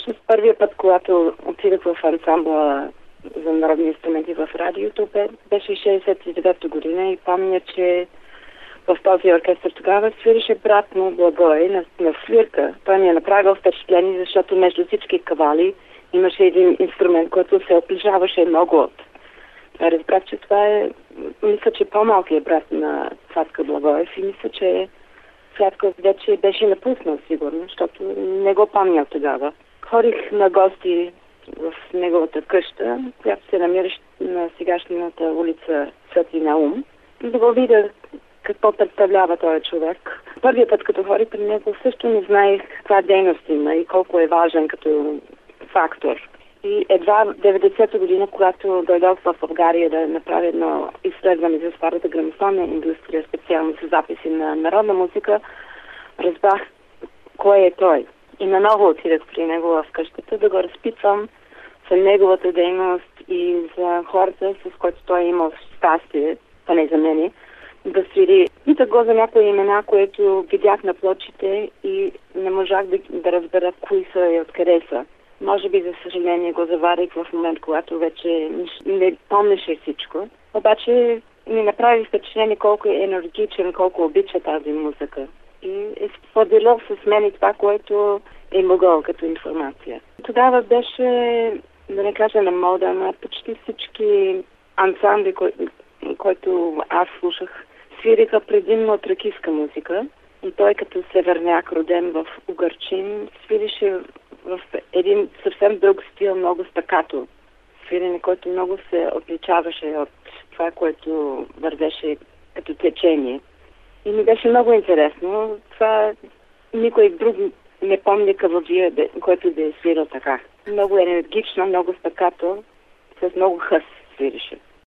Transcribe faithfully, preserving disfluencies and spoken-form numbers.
Всъщност първият път, когато отидах в ансамбла за народни инструменти в радиото, беше шейсет и девета година и помня, че в този оркестър тогава свирише брат му Благой на, на свирка. Той ми е направил впечатление, защото между всички кавали имаше един инструмент, който се отличаваше много от. Разбрах, че това е, мисля, че по-малкият брат на Цвятка Благоев и мисля, че Цвятка вече беше напуснал сигурно, защото не го помня тогава. Ходих на гости в неговата къща, която се намираше на сегашната улица Свети Наум, да го видя какво представлява този човек. Първият път, като ходих при него, също не знаех каква дейност има и колко е важен като фактор. И едва в деветдесета година, когато дойдох в България да направя едно изследване за старата грамофонна индустрия, специално с записи на народна музика, разбрах кой е той. И наново отидах при него в къщата да го разпитвам за неговата дейност и за хората, с които той е имал щастие, поне за мене, да свири. Питах го за някои имена, които видях на плочите и не можах да, да разбера кои са и откъде са. Може би, за съжаление, го заварих в момент, когато вече не помнеше всичко. Обаче ми направи впечатление колко е енергичен, колко обича тази музика. И е споделил с мен и това, което е могъл като информация. Тогава беше, да не кажа на мода, на почти всички ансамбли, кои, които аз слушах, свириха предимно тракийска музика. И той като северняк, роден в Угърчин, свирише в един съвсем друг стил, много стакато. Свирене, който много се отличаваше от това, което вървеше като течение. И ми беше много интересно. Това никой друг не помни кавалджия, който да е свирил така. Много енергично, много стакато, с много хъс свирише.